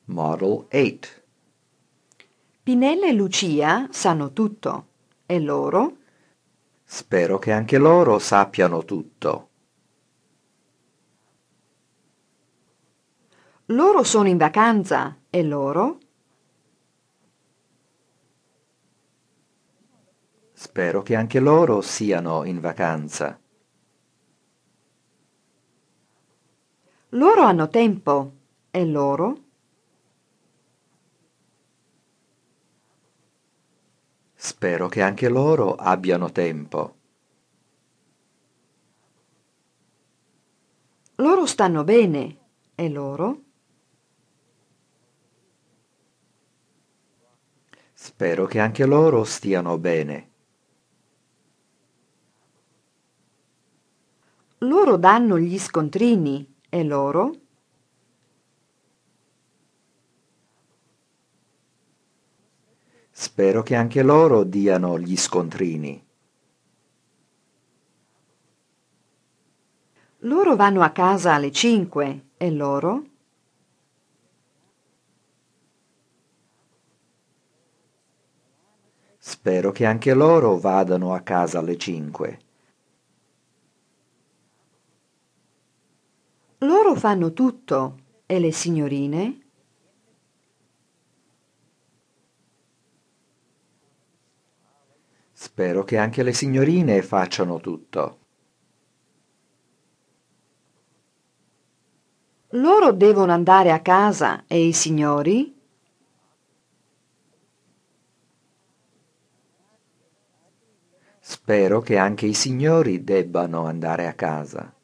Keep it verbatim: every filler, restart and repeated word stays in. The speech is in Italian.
Model eight. Pinella e Lucia sanno tutto. E loro? Spero che anche loro sappiano tutto. Loro sono in vacanza. E loro? Spero che anche loro siano in vacanza. Loro hanno tempo. E loro? Spero che anche loro abbiano tempo. Loro stanno bene. E loro? Spero che anche loro stiano bene. Loro danno gli scontrini. E loro? Spero che anche loro diano gli scontrini. Loro vanno a casa alle cinque. E loro? Spero che anche loro vadano a casa alle cinque. Loro fanno tutto. E le signorine? Spero che anche le signorine facciano tutto. Loro devono andare a casa. E i signori? Spero che anche i signori debbano andare a casa.